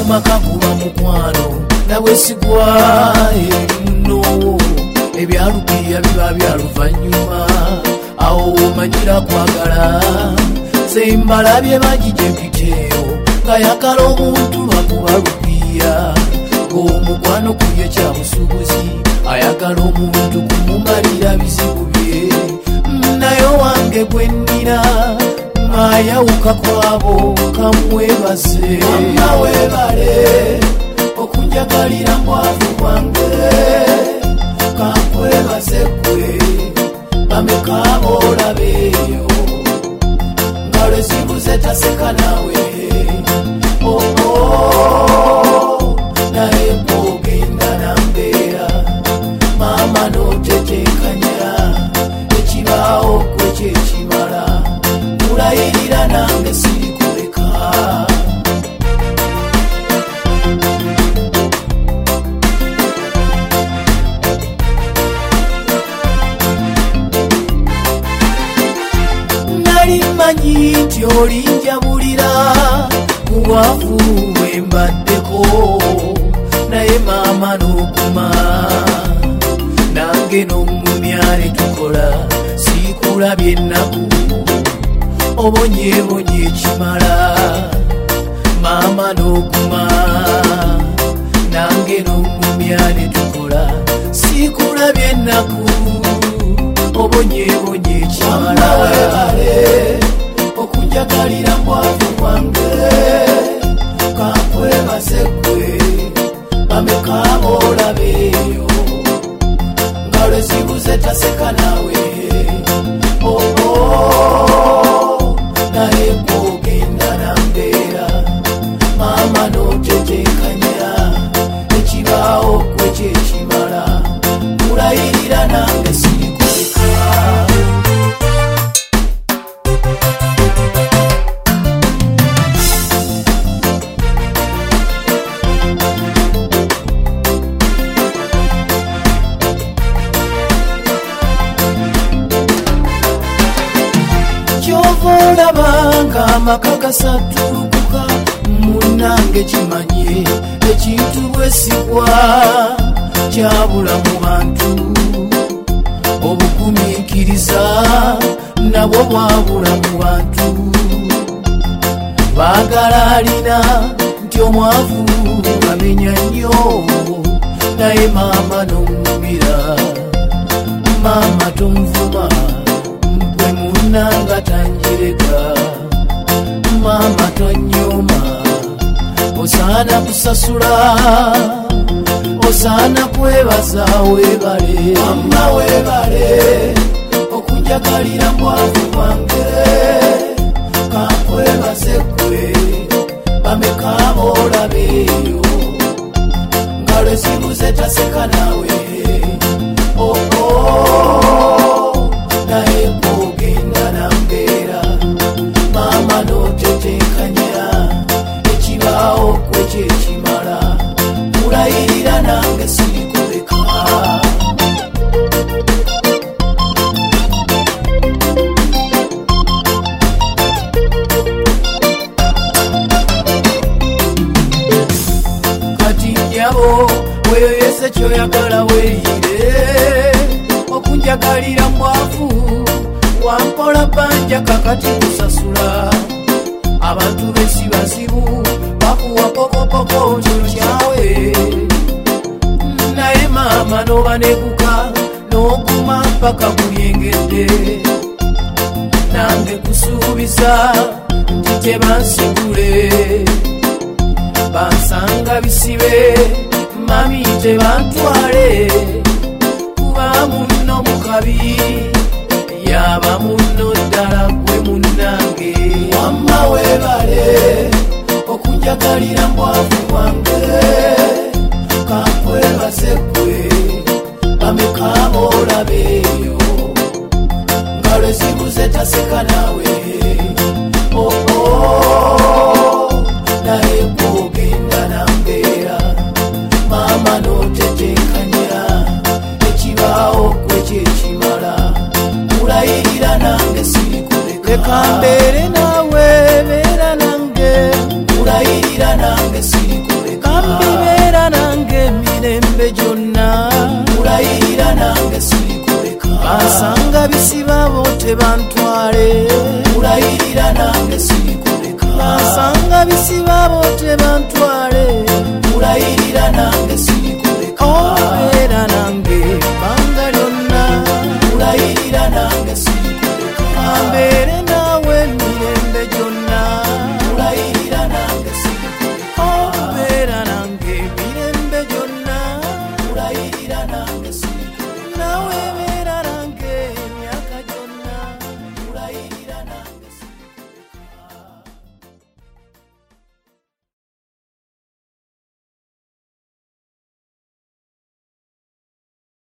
maka kuba mukwano nabwesigwa muno ebyalupiya biba byaluvanyuma awo omanyira kwagala sembalabye bagije mpiteyo ngayagala omuntu lwakuba lupiya ng'omukwano kuye kyabusubuzi ayagala omuntu kumumalira bizibu bye naye wange gwennina mayawuka kwabo kamwebaze mama webale okunjagalira mbwavu bwange kankwebaze gwe bamekabo olabeeyo nga lwezibuze taseka nawe naye bwogenda nambeera mama notetekanya ekibaawo gwe kyekimala mulayirira nange sirikuleka nali manyi nti olinjabulira kubwavu wembaddeko naye maama n'okuma nange n'omumya ne tukola sikulabye ennaku obonyebonye ekimala maama n'okuma nange n'omumya ne tukola sikulabye ennaku obonyebonye ekimala webale okunjagalira mbwavu bwange kankwebaze gwe bamekabo olabeeyo nga lwezibuze taseka nawe naye bwogenda nambeera maama notetekanya ekibaawo gwe kyekimala mulayirira nange sirikuleka olabanga amaka gasatulukuka munange kimanye ekintu bwesigwa kyabula mu bantu obugumiikiriza nabwo bwabula mu bantu baagala alina nti omwavu amenya nnyo naye maama n'omumira maama tonvuma gwe munnanga tanjireka maama tonyoma osaana kusasula osaana kwebaza webale mama webale okunjagalira mbwavu bwange kankwebaze gwe bamekabo olabeeyo nga lwezibuze taseka nawe naye bwogenda nambeera maama notetekanya ekibaawo gwe kyekimala mulayirira nange sirikuleka kati nyabo weyoyese kyoyagala weeyire okunjagalira mbwavu wampola bbanja kakati kusasula abantu besi bazibu bakuwa pokopoko kyokyawe naye maama nobanekuka n'okuma paka kulyengedde nange kusuubiza nti tebansigule bansanga bisibe mami tebantwale kuba munno mukabi yaba munno ddala gwe munnange wamma webale okunjagalira mbwavu bwange kankwebaze gwe bamekabo olabeeyo nga lwezibuze taseka nawe naye bwogenda nambeera maama notetekanya ekibaawo gwe kyekimala mulayirira nange sirikuleka leka mbeere nawe beera nange mulayirira nange sirikuleka tebantwale mulayirira nange sirikuleka nasanga bisiba bo tebantwale mulayirira nange